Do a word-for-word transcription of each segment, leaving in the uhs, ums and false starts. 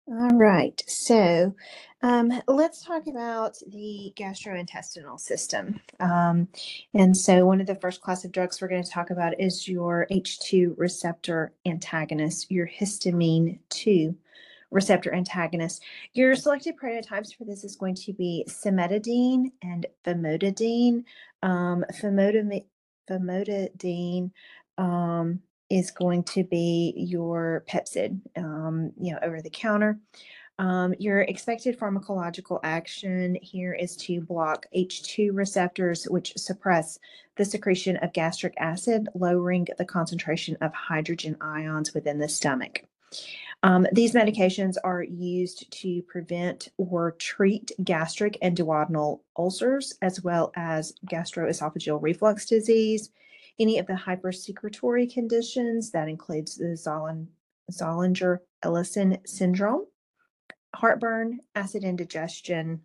All right, so um, let's talk about the gastrointestinal system. Um, and so, one of the first class of drugs we're going to talk about is your H two receptor antagonist, your histamine two receptor antagonist. Your selected prototypes for this is going to be cimetidine and famotidine. Um, famotidine, famotidine um, is going to be your Pepcid, um, you know, over the counter. Um, your expected pharmacological action here is to block H two receptors, which suppress the secretion of gastric acid, lowering the concentration of hydrogen ions within the stomach. Um, these medications are used to prevent or treat gastric and duodenal ulcers, as well as gastroesophageal reflux disease, any of the hypersecretory conditions, that includes the Zollinger-Ellison syndrome, heartburn, acid indigestion.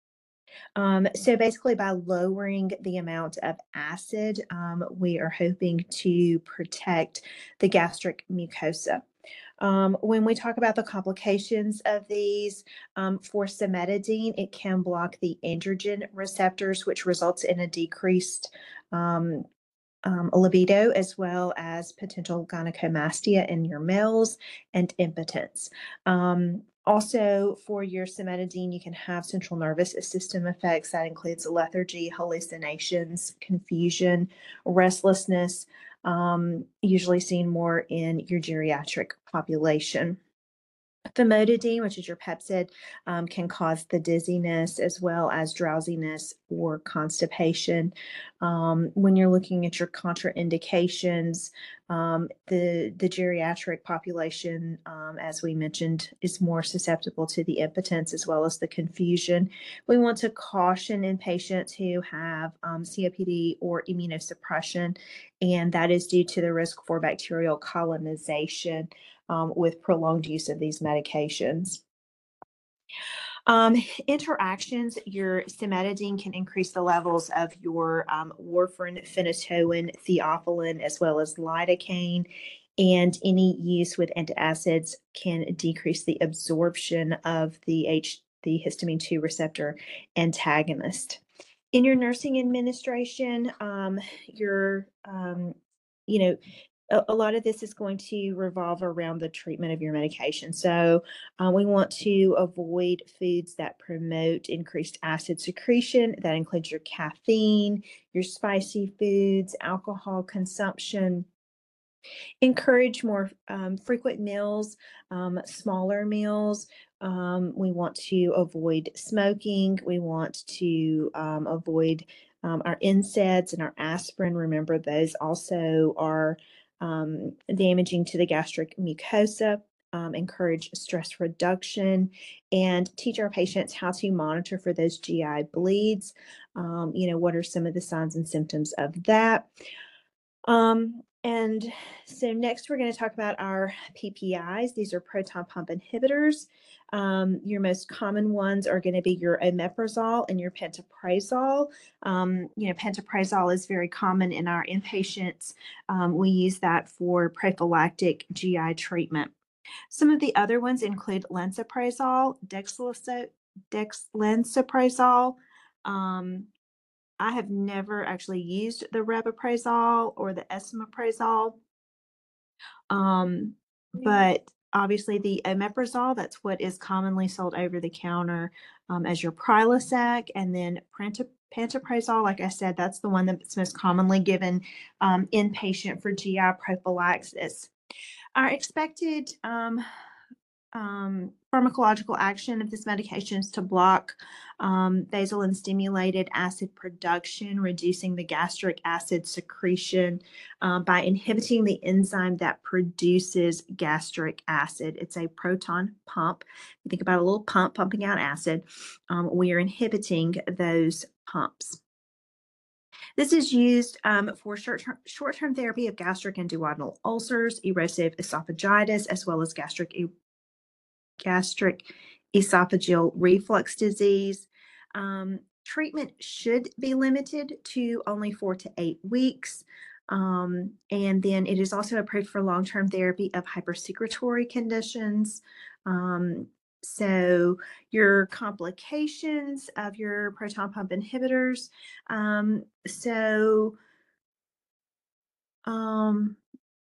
Um, so basically, by lowering the amount of acid, um, we are hoping to protect the gastric mucosa. Um, when we talk about the complications of these, um, for cimetidine, it can block the androgen receptors, which results in a decreased um, um, libido, as well as potential gynecomastia in your males and impotence. Um, also, for your cimetidine, you can have central nervous system effects. That includes lethargy, hallucinations, confusion, restlessness, um, usually seen more in your geriatric population. Famotidine, which is your Pepcid, um, can cause the dizziness as well as drowsiness or constipation. Um, when you're looking at your contraindications, um, the the geriatric population, um, as we mentioned, is more susceptible to the impotence as well as the confusion. We want to caution in patients who have um, C O P D or immunosuppression, and that is due to the risk for bacterial colonization um, with prolonged use of these medications. Um, interactions, your cimetidine can increase the levels of your um, warfarin, phenytoin, theophylline, as well as lidocaine, and any use with antacids can decrease the absorption of the H, the histamine two receptor antagonist. In your nursing administration, um, your um, you know, a, a lot of this is going to revolve around the treatment of your medication. So uh, we want to avoid foods that promote increased acid secretion. That includes your caffeine, your spicy foods, alcohol consumption. Encourage more um, frequent meals, um, smaller meals. Um, we want to avoid smoking. We want to um, avoid um, our N SAIDs and our aspirin. Remember, those also are um, damaging to the gastric mucosa. Um, encourage stress reduction and teach our patients how to monitor for those G I bleeds. Um, you know, what are some of the signs and symptoms of that? Um, and so next we're going to talk about our P P Is. These are proton pump inhibitors. Um, your most common ones are going to be your omeprazole and your pantoprazole. Um, you know, pantoprazole is very common in our inpatients. Um, we use that for prophylactic G I treatment. Some of the other ones include lansoprazole, dexlansoprazole, dexlansoprazole, um, I have never actually used the rabeprazole or the esomeprazole, um, but obviously the omeprazole, that's what is commonly sold over the counter um, as your Prilosec, and then pantoprazole, like I said, that's the one that's most commonly given um, inpatient for G I prophylaxis. Our expected um, um, pharmacological action of this medication is to block um, basal and stimulated acid production, reducing the gastric acid secretion um, by inhibiting the enzyme that produces gastric acid. It's a proton pump. You think about a little pump pumping out acid. Um, we are inhibiting those pumps. This is used um, for short-term short-term therapy of gastric and duodenal ulcers, erosive esophagitis, as well as gastric gastric esophageal reflux disease. Um, treatment should be limited to only four to eight weeks. Um, and then it is also approved for long-term therapy of hypersecretory conditions. Um, So your complications of your proton pump inhibitors. Um, so um,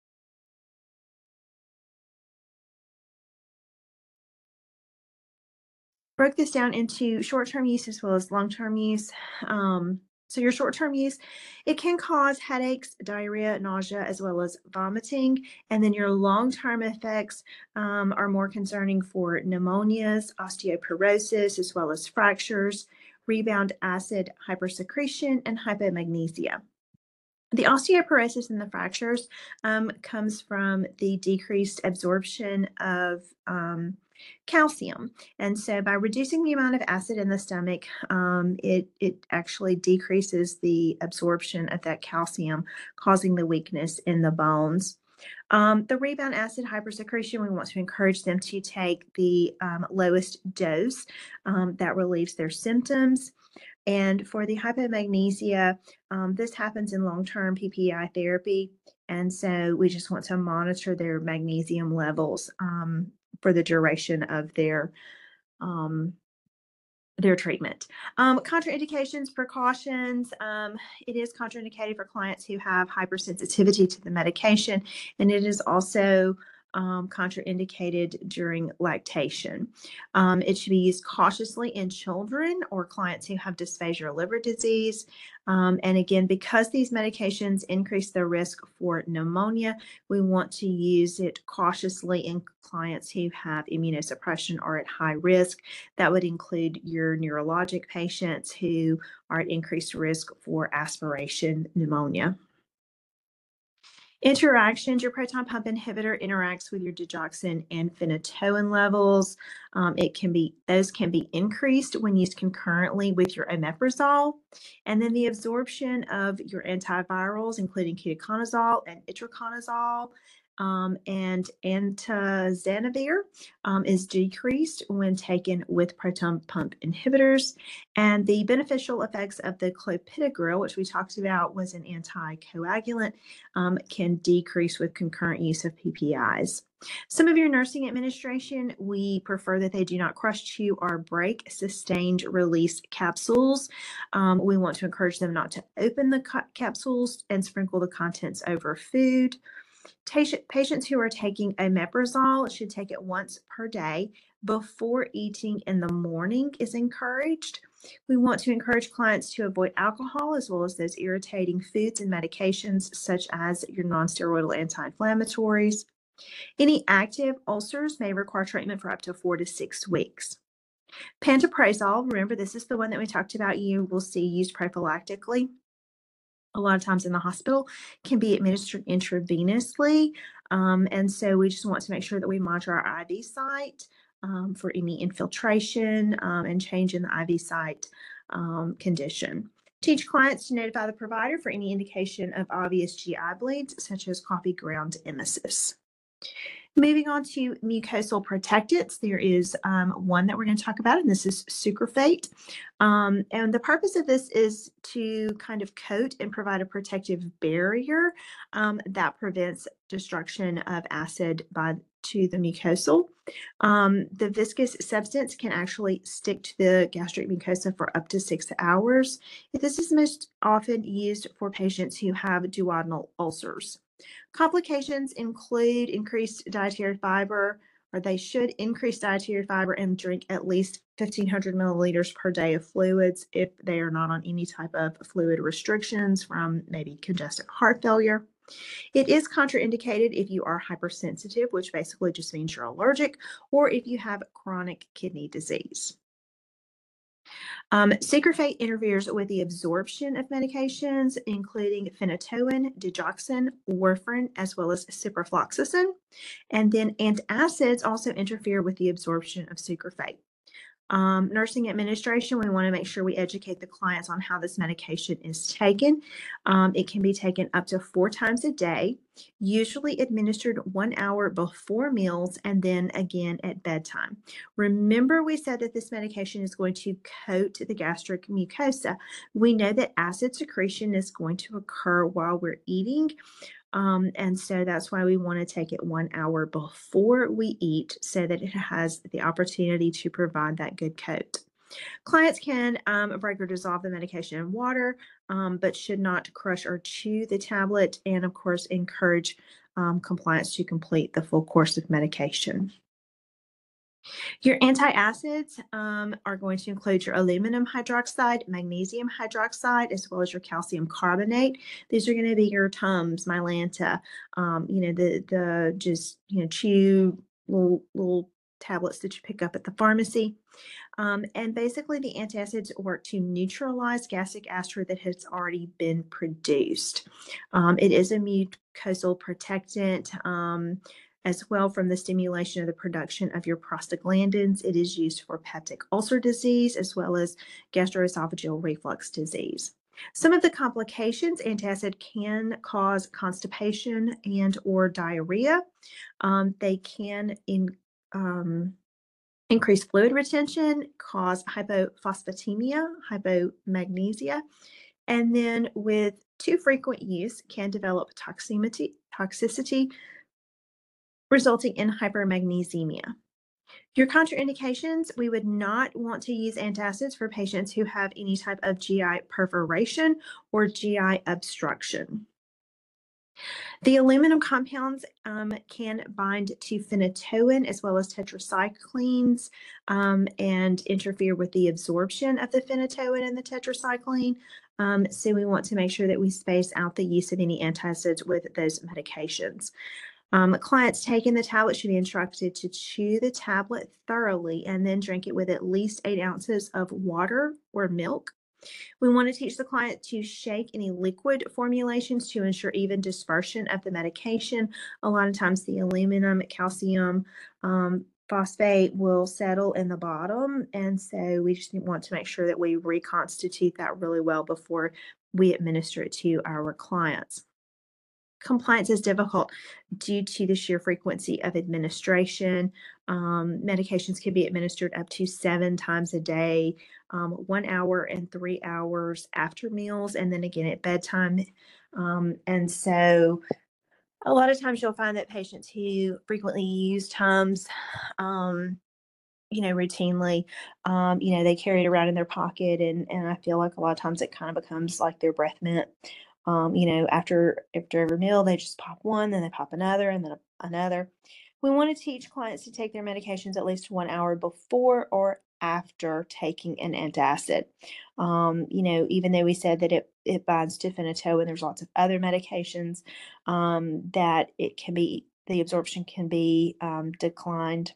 broke this down into short-term use as well as long-term use. Um, so your short-term use, it can cause headaches, diarrhea, nausea, as well as vomiting. And then your long-term effects um, are more concerning for pneumonias, osteoporosis, as well as fractures, rebound acid hypersecretion, and hypomagnesia. The osteoporosis and the fractures um, comes from the decreased absorption of um, calcium. And so by reducing the amount of acid in the stomach, um, it, it actually decreases the absorption of that calcium, causing the weakness in the bones. Um, the rebound acid hypersecretion, we want to encourage them to take the um, lowest dose um, that relieves their symptoms. And for the hypomagnesia, um, this happens in long-term P P I therapy. And so we just want to monitor their magnesium levels um, for the duration of their um, their treatment. Um, contraindications, precautions. Um, it is contraindicated for clients who have hypersensitivity to the medication, and it is also um, contraindicated during lactation. Um, it should be used cautiously in children or clients who have dysphagia or liver disease. Um, and again, because these medications increase the risk for pneumonia, we want to use it cautiously in clients who have immunosuppression or at high risk. That would include your neurologic patients who are at increased risk for aspiration pneumonia. Interactions, your proton pump inhibitor interacts with your digoxin and phenytoin levels. Um, it can be, those can be increased when used concurrently with your omeprazole. And then the absorption of your antivirals, including ketoconazole and itraconazole, um, and entezanavir um, is decreased when taken with proton pump inhibitors. And the beneficial effects of the clopidogrel, which we talked about was an anticoagulant, um, can decrease with concurrent use of P P Is. Some of your nursing administration, we prefer that they do not crush, chew, or break sustained release capsules. Um, we want to encourage them not to open the capsules and sprinkle the contents over food. Patients who are taking omeprazole should take it once per day before eating in the morning is encouraged. We want to encourage clients to avoid alcohol as well as those irritating foods and medications such as your nonsteroidal anti-inflammatories. Any active ulcers may require treatment for up to four to six weeks. Pantoprazole, remember this is the one that we talked about you will see used prophylactically a lot of times in the hospital, can be administered intravenously. Um, and so we just want to make sure that we monitor our I V site um, for any infiltration um, and change in the I V site um, condition. Teach clients to notify the provider for any indication of obvious G I bleeds, such as coffee ground emesis. Moving on to mucosal protectants, there is um, one that we're going to talk about, and this is sucralfate. Um, and the purpose of this is to kind of coat and provide a protective barrier um, that prevents destruction of acid by to the mucosal. Um, the viscous substance can actually stick to the gastric mucosa for up to six hours. This is most often used for patients who have duodenal ulcers. Complications include increased dietary fiber, or they should increase dietary fiber and drink at least fifteen hundred milliliters per day of fluids if they are not on any type of fluid restrictions from maybe congestive heart failure. It is contraindicated if you are hypersensitive, which basically just means you're allergic, or if you have chronic kidney disease. Um, sucralfate interferes with the absorption of medications, including phenytoin, digoxin, warfarin, as well as ciprofloxacin. And then antacids also interfere with the absorption of sucralfate. Um, nursing administration, we want to make sure we educate the clients on how this medication is taken. Um, it can be taken up to four times a day, usually administered one hour before meals and then again at bedtime. Remember, we said that this medication is going to coat the gastric mucosa. We know that acid secretion is going to occur while we're eating. Um, and so that's why we want to take it one hour before we eat so that it has the opportunity to provide that good coat. Clients can um, break or dissolve the medication in water, um, but should not crush or chew the tablet, and of course, encourage um, compliance to complete the full course of medication. Your antacids um, are going to include your aluminum hydroxide, magnesium hydroxide, as well as your calcium carbonate. These are going to be your Tums, Mylanta, um, you know, the the just you know chew little little tablets that you pick up at the pharmacy. Um, and basically, the antacids work to neutralize gastric acid that has already been produced. Um, it is a mucosal protectant. Um, as well from the stimulation of the production of your prostaglandins. It is used for peptic ulcer disease as well as gastroesophageal reflux disease. Some of the complications, antacid can cause constipation and or diarrhea. Um, they can in, um, increase fluid retention, cause hypophosphatemia, hypomagnesia, and then with too frequent use can develop toxicity, toxicity resulting in hypermagnesemia. Your contraindications, we would not want to use antacids for patients who have any type of G I perforation or G I obstruction. The aluminum compounds um, can bind to phenytoin as well as tetracyclines um, and interfere with the absorption of the phenytoin and the tetracycline. Um, so we want to make sure that we space out the use of any antacids with those medications. Um, clients taking the tablet should be instructed to chew the tablet thoroughly and then drink it with at least eight ounces of water or milk. We want to teach the client to shake any liquid formulations to ensure even dispersion of the medication. A lot of times the aluminum, calcium, um, phosphate will settle in the bottom. And so we just want to make sure that we reconstitute that really well before we administer it to our clients. Compliance is difficult due to the sheer frequency of administration. Um, medications can be administered up to seven times a day, um, one hour and three hours after meals, and then again at bedtime. Um, and so a lot of times you'll find that patients who frequently use Tums, um, you know, routinely, um, you know, they carry it around in their pocket. And, and I feel like a lot of times it kind of becomes like their breath mint. Um, you know, after after every meal, they just pop one, then they pop another, and then another. We want to teach clients to take their medications at least one hour before or after taking an antacid. Um, you know, even though we said that it it binds to phenytoin, there's lots of other medications um, that it can be the absorption can be um, declined.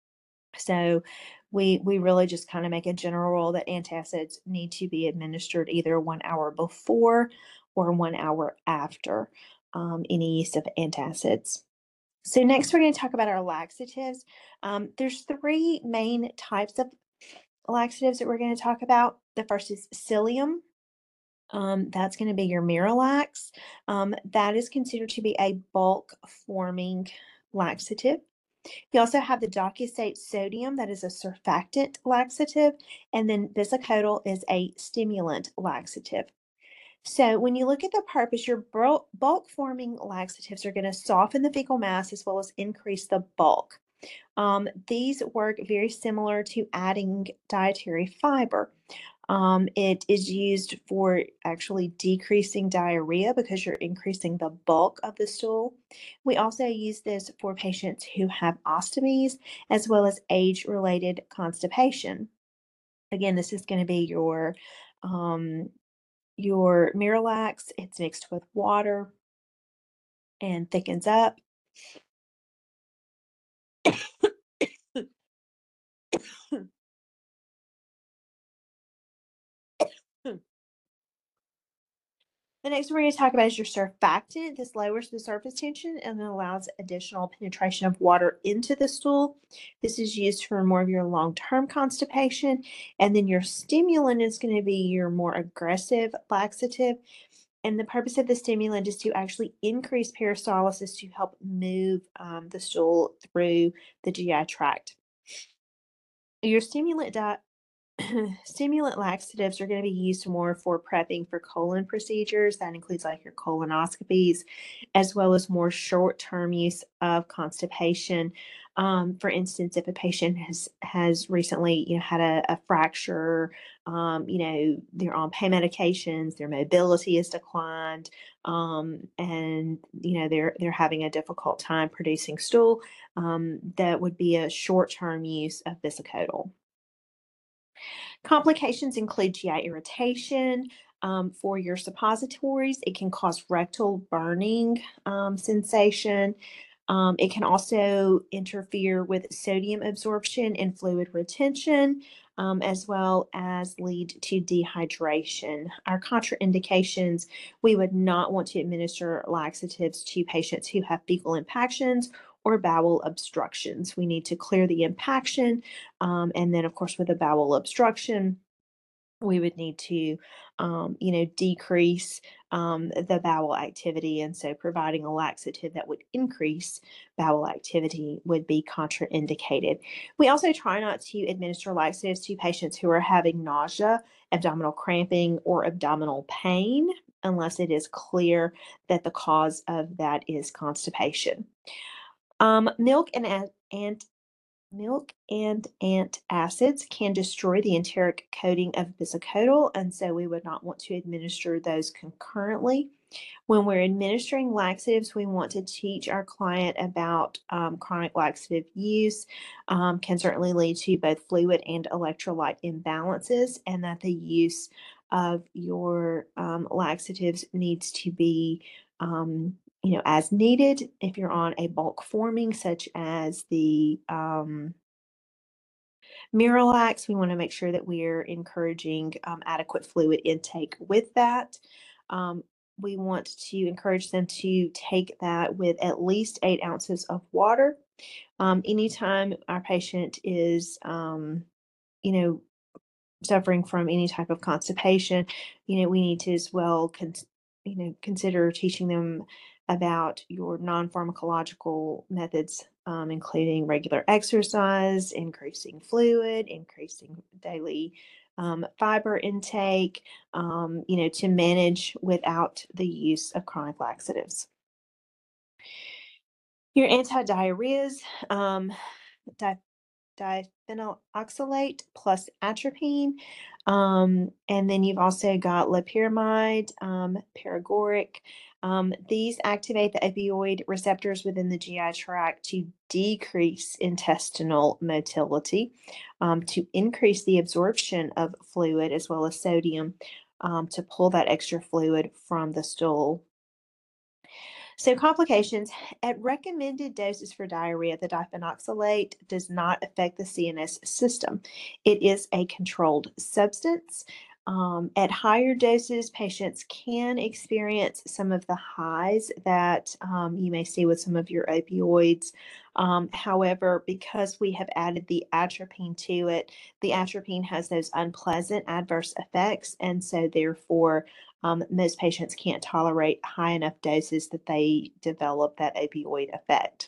So we we really just kind of make a general rule that antacids need to be administered either one hour before or one hour after um, any use of antacids. So next we're going to talk about our laxatives. Um, there's three main types of laxatives that we're going to talk about. The first is psyllium. Um, that's going to be your Miralax. Um, that is considered to be a bulk forming laxative. You also have the docusate sodium, that is a surfactant laxative, and then bisacodyl is a stimulant laxative. So when you look at the purpose, your bulk forming laxatives are going to soften the fecal mass as well as increase the bulk. Um, these work very similar to adding dietary fiber. Um, it is used for actually decreasing diarrhea because you're increasing the bulk of the stool. We also use this for patients who have ostomies as well as age-related constipation. Again, this is going to be your um, your Miralax. It's mixed with water and thickens up. The next one we're going to talk about is your surfactant. This lowers the surface tension and allows additional penetration of water into the stool. This is used for more of your long-term constipation. And then your stimulant is going to be your more aggressive laxative. And the purpose of the stimulant is to actually increase peristalsis to help move um, the stool through the G I tract. Your stimulant diet Stimulant laxatives are going to be used more for prepping for colon procedures. That includes like your colonoscopies, as well as more short-term use of constipation. Um, for instance, if a patient has has recently, you know, had a, a fracture, um, you know, they're on pain medications, their mobility has declined, um, and you know they're they're having a difficult time producing stool. Um, that would be a short-term use of bisacodyl. Complications include G I irritation. Um, for your suppositories, it can cause rectal burning um, sensation. Um, it can also interfere with sodium absorption and fluid retention, um, as well as lead to dehydration. Our contraindications, we would not want to administer laxatives to patients who have fecal impactions or bowel obstructions. We need to clear the impaction, um, and then, of course, with a bowel obstruction, we would need to, um, you know, decrease um, the bowel activity. And so providing a laxative that would increase bowel activity would be contraindicated. We also try not to administer laxatives to patients who are having nausea, abdominal cramping, or abdominal pain unless it is clear that the cause of that is constipation. Um, milk and, and Milk and antacids can destroy the enteric coating of bisacodyl, and so we would not want to administer those concurrently. When we're administering laxatives, we want to teach our client about um, chronic laxative use, um, can certainly lead to both fluid and electrolyte imbalances, and that the use of your um, laxatives needs to be um, you know, as needed. If you're on a bulk forming, such as the um, Miralax, we want to make sure that we're encouraging um, adequate fluid intake with that. Um, we want to encourage them to take that with at least eight ounces of water. Um, anytime our patient is, um, you know, suffering from any type of constipation, you know, we need to as well, con- you know, consider teaching them about your non-pharmacological methods, um, including regular exercise, increasing fluid, increasing daily um, fiber intake, um, you know, to manage without the use of chronic laxatives. Your anti-diarrheas, um, diphenyloxylate plus atropine. Um, and then you've also got loperamide, um, paregoric. Um, these activate the opioid receptors within the G I tract to decrease intestinal motility, um, to increase the absorption of fluid as well as sodium, um, to pull that extra fluid from the stool. So complications at recommended doses for diarrhea, the diphenoxylate does not affect the C N S system. It is a controlled substance. Um, at higher doses, patients can experience some of the highs that um, you may see with some of your opioids. Um, however, because we have added the atropine to it, the atropine has those unpleasant adverse effects, and so therefore um, most patients can't tolerate high enough doses that they develop that opioid effect.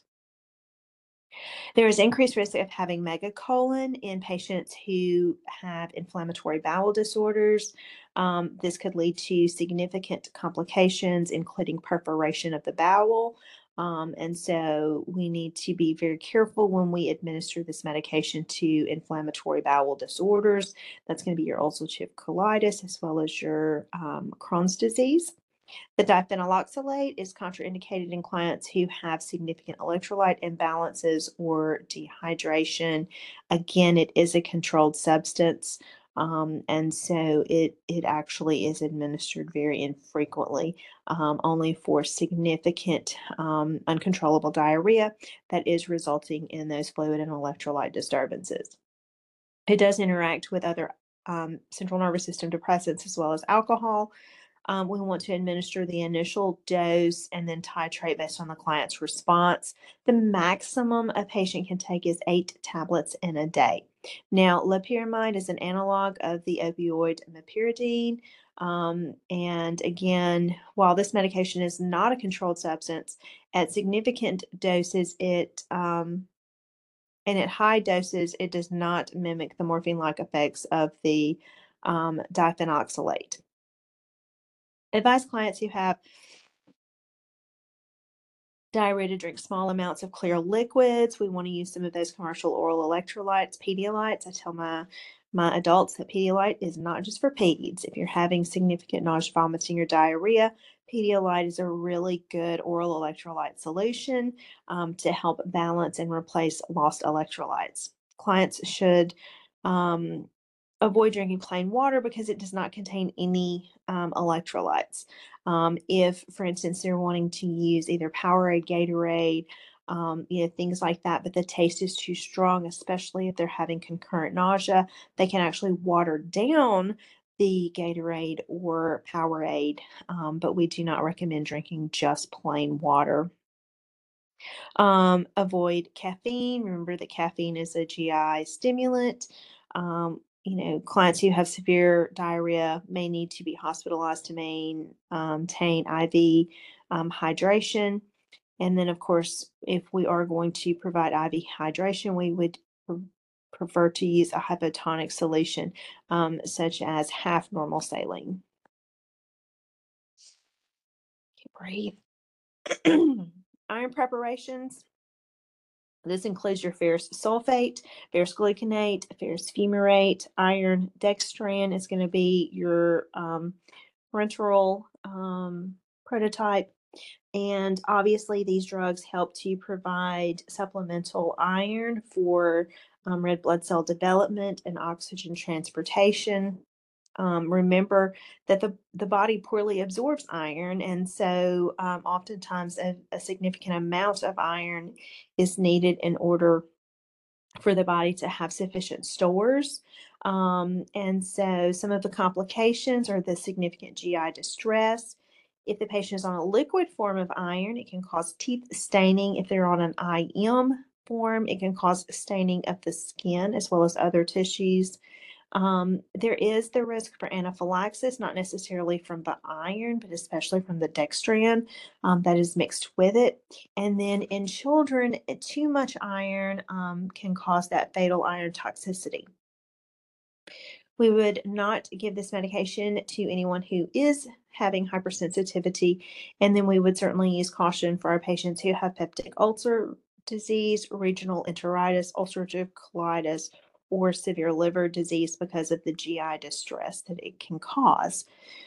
There is increased risk of having megacolon in patients who have inflammatory bowel disorders. Um, this could lead to significant complications, including perforation of the bowel. Um, and so we need to be very careful when we administer this medication to inflammatory bowel disorders. That's going to be your ulcerative colitis as well as your um, Crohn's disease. The diphenyloxylate is contraindicated in clients who have significant electrolyte imbalances or dehydration. Again, it is a controlled substance, um, and so it it actually is administered very infrequently, um, only for significant um, uncontrollable diarrhea that is resulting in those fluid and electrolyte disturbances. It does interact with other um, central nervous system depressants as well as alcohol. Um, we want to administer the initial dose and then titrate based on the client's response. The maximum a patient can take is eight tablets in a day. Now, loperamide is an analog of the opioid meperidine. Um, and again, while this medication is not a controlled substance, at significant doses, it um, And at high doses, it does not mimic the morphine-like effects of the um, diphenoxylate. Advise clients who have diarrhea to drink small amounts of clear liquids. We want to use some of those commercial oral electrolytes, Pedialytes. I tell my my adults that Pedialyte is not just for peds. If you're having significant nausea, vomiting, or diarrhea, Pedialyte is a really good oral electrolyte solution um, to help balance and replace lost electrolytes. Clients should um, avoid drinking plain water because it does not contain any um, electrolytes. Um, if, for instance, they're wanting to use either Powerade, Gatorade, um, you know, things like that, but the taste is too strong, especially if they're having concurrent nausea, they can actually water down the Gatorade or Powerade, um, but we do not recommend drinking just plain water. Um, avoid caffeine. Remember that caffeine is a G I stimulant. Um, you know, clients who have severe diarrhea may need to be hospitalized to maintain um, I V um, hydration. And then, of course, if we are going to provide I V hydration, we would pre- prefer to use a hypotonic solution, um, such as half normal saline. Breathe. Iron preparations. This includes your ferrous sulfate, ferrous gluconate, ferrous fumarate, iron dextran is going to be your um, parenteral um, prototype. And obviously, these drugs help to provide supplemental iron for um, red blood cell development and oxygen transportation. Um, remember that the, the body poorly absorbs iron, and so um, oftentimes a, a significant amount of iron is needed in order for the body to have sufficient stores. Um, and so some of the complications are the significant G I distress. If the patient is on a liquid form of iron, it can cause teeth staining. If they're on an I M form, it can cause staining of the skin as well as other tissues. Um, there is the risk for anaphylaxis, not necessarily from the iron, but especially from the dextran um, that is mixed with it. And then in children, eh, too much iron um, can cause that fatal iron toxicity. We would not give this medication to anyone who is having hypersensitivity, and then we would certainly use caution for our patients who have peptic ulcer disease, regional enteritis, ulcerative colitis, or severe liver disease because of the G I distress that it can cause.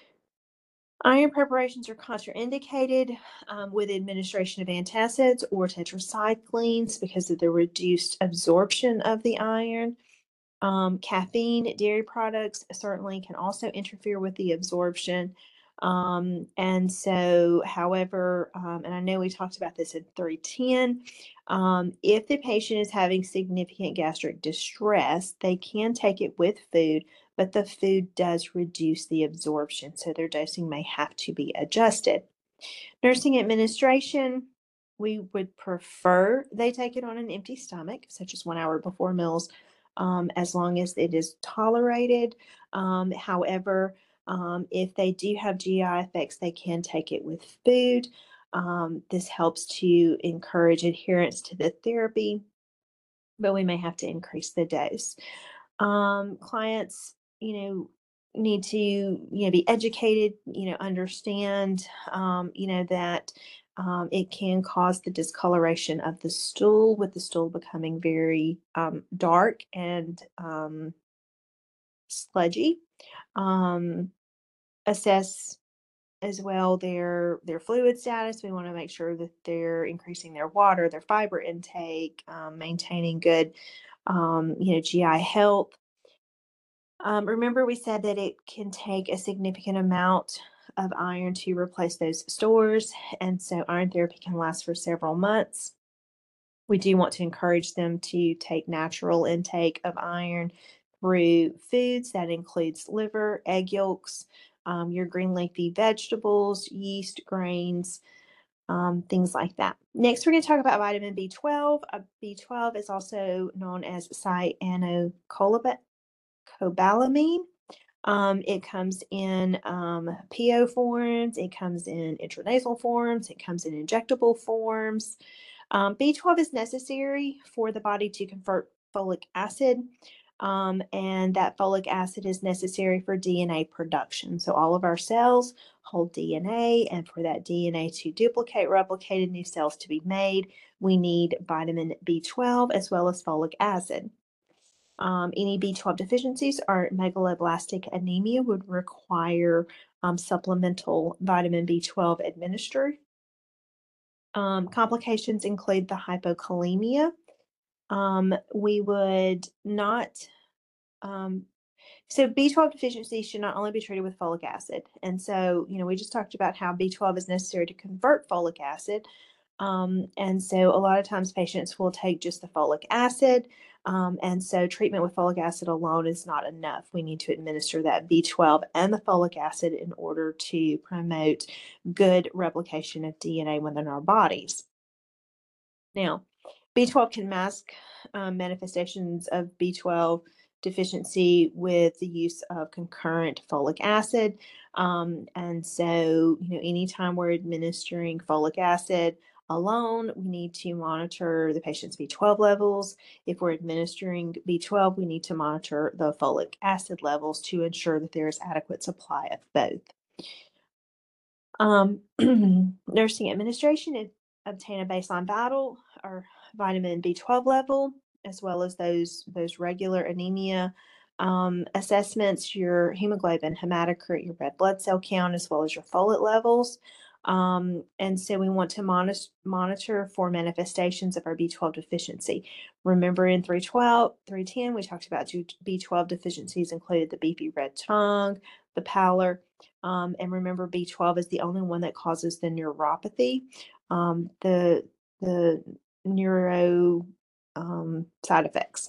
Iron preparations are contraindicated um, with administration of antacids or tetracyclines because of the reduced absorption of the iron. Um, caffeine, dairy products certainly can also interfere with the absorption. Um, and so, however, um, and I know we talked about this in three ten, um, if the patient is having significant gastric distress, they can take it with food, but the food does reduce the absorption, so their dosing may have to be adjusted. Nursing administration, we would prefer they take it on an empty stomach, such as one hour before meals, um, as long as it is tolerated. Um, however, um, if they do have G I effects, they can take it with food. Um, this helps to encourage adherence to the therapy, but we may have to increase the dose. Um, clients, you know, need to, you know, be educated, you know, understand, um, you know, that um, it can cause the discoloration of the stool, with the stool becoming very um, dark and um, sludgy. Um, assess as well their their fluid status. We want to make sure that they're increasing their water, their fiber intake, um, maintaining good, um, you know, G I health. Um, remember, we said that it can take a significant amount of iron to replace those stores, and so iron therapy can last for several months. We do want to encourage them to take natural intake of iron through foods that includes liver, egg yolks, um, your green leafy vegetables, yeast, grains, um, things like that. Next, we're going to talk about vitamin B twelve. Uh, B twelve is also known as cyanocobalamin. Um, it comes in um, P O forms, it comes in intranasal forms, it comes in injectable forms. Um, B twelve is necessary for the body to convert folic acid, um, and that folic acid is necessary for D N A production. So all of our cells hold D N A, and for that D N A to duplicate, replicate, and new cells to be made, we need vitamin B twelve as well as folic acid. Um, any B twelve deficiencies or megaloblastic anemia would require um, supplemental vitamin B twelve administered. Um, complications include the hypokalemia. Um, we would not um, so B twelve deficiency should not only be treated with folic acid. And so, you know, we just talked about how B twelve is necessary to convert folic acid. Um, and so a lot of times patients will take just the folic acid. Um, and so treatment with folic acid alone is not enough. We need to administer that B twelve and the folic acid in order to promote good replication of D N A within our bodies. Now, B twelve can mask um, manifestations of B twelve deficiency with the use of concurrent folic acid. Um, and so, you know, anytime we're administering folic acid alone, we need to monitor the patient's B twelve levels. If we're administering B twelve, we need to monitor the folic acid levels to ensure that there is adequate supply of both. Um, nursing administration is obtain a baseline vital or vitamin B twelve level, as well as those those regular anemia um, assessments, your hemoglobin, hematocrit, your red blood cell count, as well as your folate levels. Um, and so we want to monitor monitor for manifestations of our B twelve deficiency. Remember in three twelve, three ten, we talked about B twelve deficiencies included the beefy red tongue, the pallor, um, and remember, B twelve is the only one that causes the neuropathy, um, the the neuro um, side effects.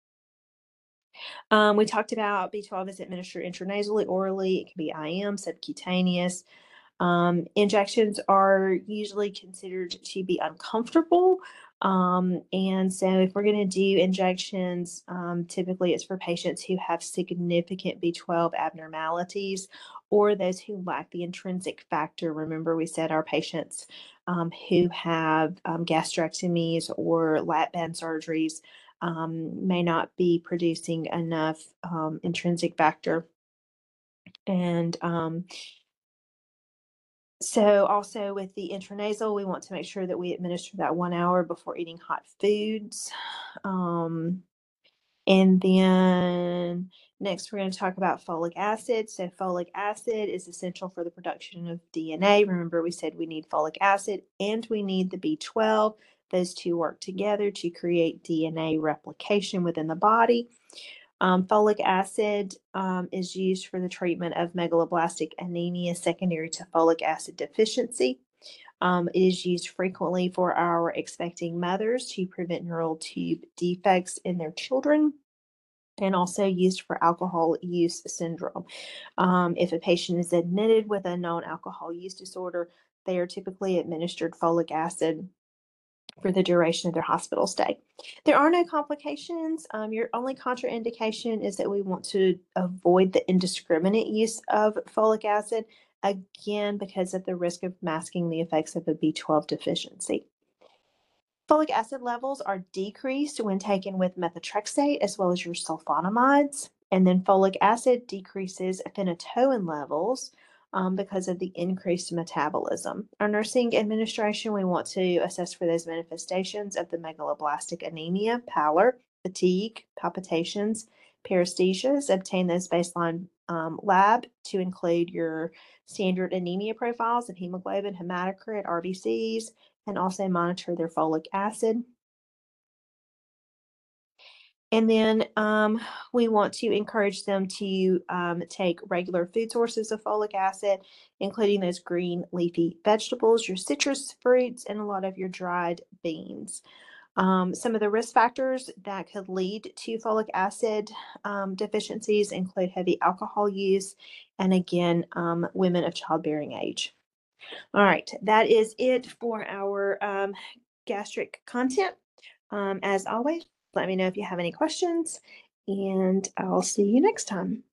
Um, we talked about B twelve is administered intranasally, orally. It can be I M, subcutaneous. Um, injections are usually considered to be uncomfortable. Um, and so, if we're going to do injections, um, typically it's for patients who have significant B twelve abnormalities or those who lack the intrinsic factor. Remember, we said our patients um, who have um, gastrectomies or lap band surgeries um, may not be producing enough um, intrinsic factor. And um, so also with the intranasal, we want to make sure that we administer that one hour before eating hot foods. Um, and then next, we're going to talk about folic acid. So folic acid is essential for the production of D N A. Remember, we said we need folic acid and we need the B twelve. Those two work together to create D N A replication within the body. Um, folic acid um, is used for the treatment of megaloblastic anemia secondary to folic acid deficiency. Um, it is used frequently for our expecting mothers to prevent neural tube defects in their children, and also used for alcohol use syndrome. Um, if a patient is admitted with a known alcohol use disorder, they are typically administered folic acid for the duration of their hospital stay. There are no complications. Um, your only contraindication is that we want to avoid the indiscriminate use of folic acid, again, because of the risk of masking the effects of a B twelve deficiency. Folic acid levels are decreased when taken with methotrexate as well as your sulfonamides. And then folic acid decreases phenytoin levels um, because of the increased metabolism. Our nursing administration, we want to assess for those manifestations of the megaloblastic anemia, pallor, fatigue, palpitations, paresthesias. Obtain those baseline um, lab to include your standard anemia profiles of hemoglobin, hematocrit, R B Cs, and also monitor their folic acid. And then um, we want to encourage them to um, take regular food sources of folic acid, including those green leafy vegetables, your citrus fruits, and a lot of your dried beans. Um, some of the risk factors that could lead to folic acid um, deficiencies include heavy alcohol use and, again, um, women of childbearing age. All right, that is it for our um, gastric content. Um, as always, let me know if you have any questions, and I'll see you next time.